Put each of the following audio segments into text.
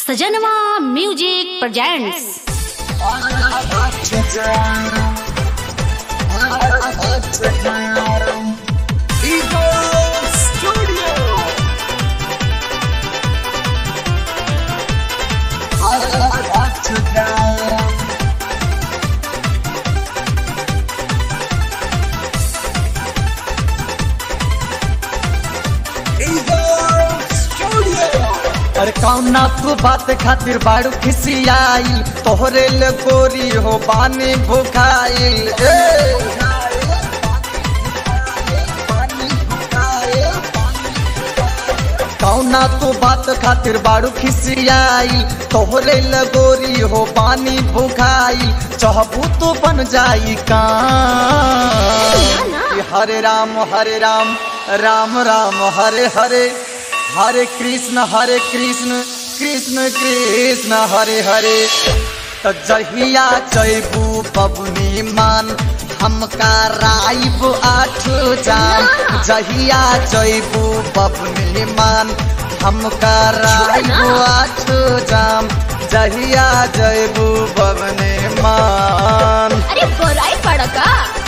सजनवा music presents. अरे कौना तू बात खातिर बाड़ू खिसियाई, तोहरे ले गोरी हो पानी भुखाइल। कौना तू बात खातिर बाड़ू खिसियाई, तोहरे ले गोरी हो पानी भुखाई। चाहबू तो बन जाई काम। हरे राम राम राम हरे हरे, हरे कृष्ण कृष्ण कृष्ण हरे हरे। तो जहिया जयबू बबुनी मान, हमका राइब आठ जाम। जहिया जयबू बबुनी मान, हमका राइब आठ जाम। जहिया जयबू बबुनी मान। अरे बराई पड़ा का?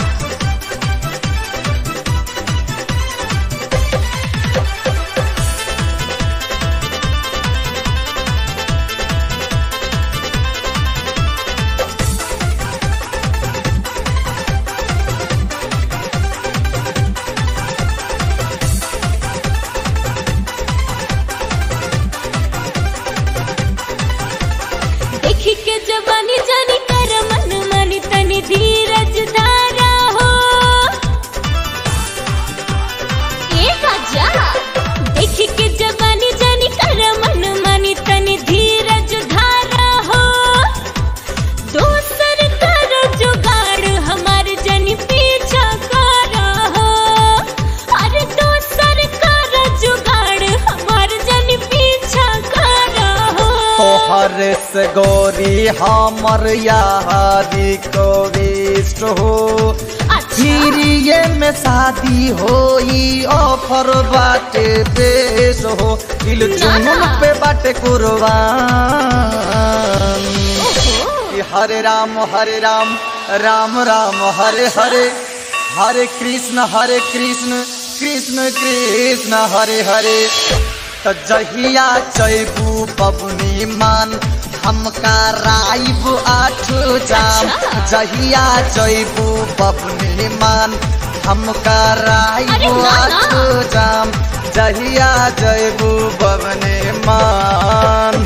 के जवानी जानी कर मन मानी तनी धीरज धारा हो। एक आजा देखी के जवानी जानी कर मन मानी तनी धीरज धारा हो। दोसर कर जुगाड़ हमार जनी पीछा करा हो। अरे दोसर कर जुगाड़ हमार जनी पीछा करा हो। तोहर से गोरी हमर यारी को विष्ट हो। धीरिये में शादी होई, ऑफर बाटे पेश हो। दिल जुनून पे बाटे कुर्बान। हरे राम राम राम हरे हरे, हरे कृष्ण कृष्ण कृष्ण हरे हरे। तो जहिया जयबू बबुनी मान, हमका राइब आठ जाम। जहिया जयबू बबुनी मान, हमका राइब आठ जाम। जहिया जयबू बबुनी मान।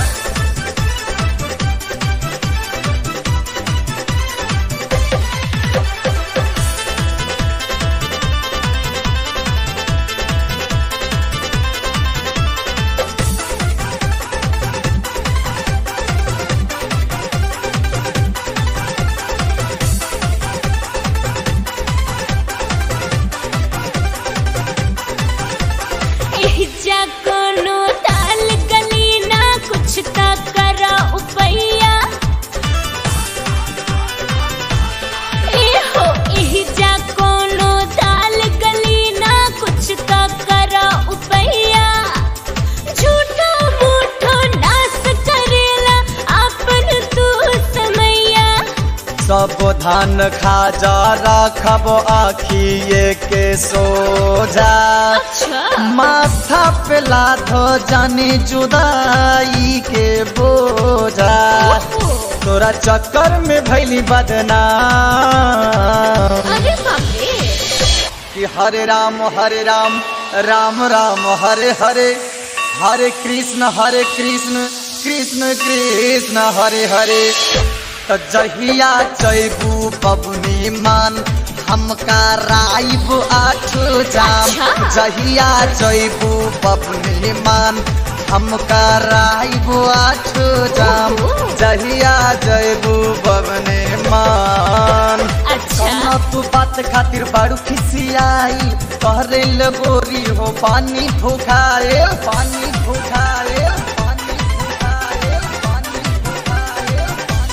कोनो ताल गली ना कुछ का करा उपैया। एहो एही जा कोनो ताल गली ना कुछ का करा उपैया। झूठो मूठो नास करेला अपन तू समैया। सब धान खाजा रखब आखिए के सोजा। माथा पे लाधो जानी जुदाई के बोझा। तोरा चक्कर में भैली बदनाम। कि हरे राम राम राम हरे हरे, हरे कृष्ण कृष्ण कृष्ण हरे हरे। तो जहिया जयबू बबुनी मान, हमका राइब आठ जाम। जहिया जयबू बबुनी मान, हमका राइब आठ जाम। जहिया जयबू बबुनी मान। कौना तू बात खातिर बाड़ू खिसियाई, तोहरे ले गोरी हो पानी भुखाए। पानी भुखाए, पानी भुखाए, पानी भुखाए।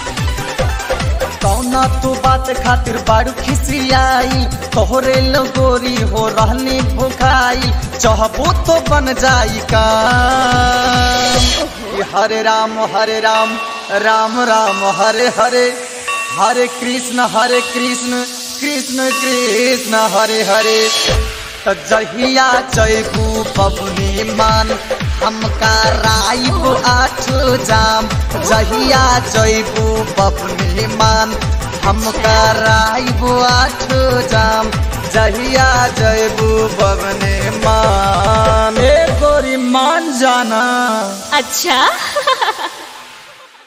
कौना तू बात खातिर बाड़ू खिसियाई, तोहरे ले गोरी हो रहनी भुखाई। चाहबू तो बन जाई काम। हरे राम राम राम हरे हरे, हरे कृष्ण कृष्ण कृष्ण हरे हरे। तो जहिया जयबू बबुनी मान हमका राइब 8 जाम, जहिया जयबू बबुनी मान हमका राइब 8 जाम, जहिया जयबू बबुनी मान। ए गोरी मान जाना। अच्छा